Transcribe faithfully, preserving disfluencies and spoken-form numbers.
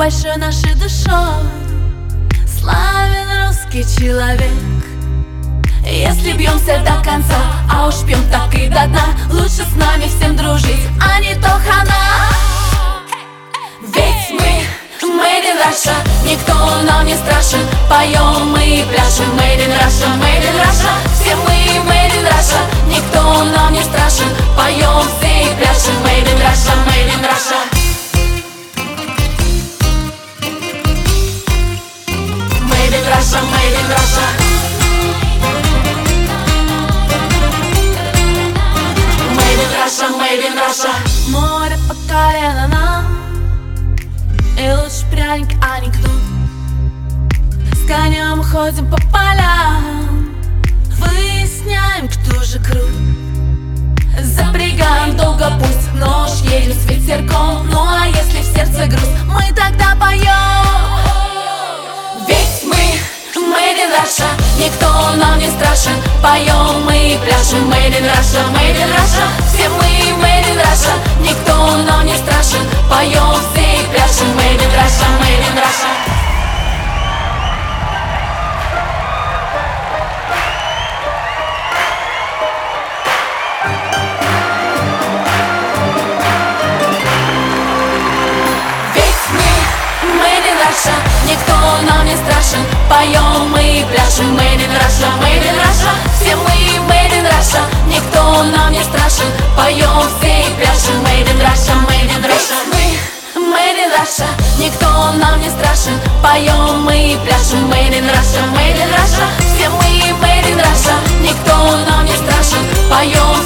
большой нашей душой славен русский человек. Если бьемся до конца, а уж пьем так и до дна, лучше с нами всем дружить, а не то хана. Ведь мы Made in Russia, никто нам не страшен. Поем мы и пляшем. Made in Russia, Made in Russia, все мы Made in Russia, никто нам не страшен. Поем все и пляшем. Made in Russia, Made in Russia. Made in Russia, Made in Russia. Made in Russia, Made in Russia. Море по колено нам, и лучше пряник, а не кнут. С конем ходим по полям, выясняем, кто же крут. Запрягаем долго пусть, но уж едем с ветерком. Ну а если в сердце грусть, мы тогда поем. Ведь мы Made in Russia, никто нам не страшен. Поем мы и пляшем. Made in Russia, Made in Russia, все мы Made in Russia, никто нам не страшен. Поем все и пляшем. Made in Russia, Made in Russia. Никто нам не страшен, поем мы и пляшем. Made in Russia, Made in Russia, все мы Made in Russia, никто нам не страшен. Поем все и пляшем. Made in Russia, Made in Russia. Мы Made in Russia, никто нам не страшен. Поем мы и пляшем. Made in Russia, Made in Russia, все мы Made in Russia, никто нам не страшен. Поем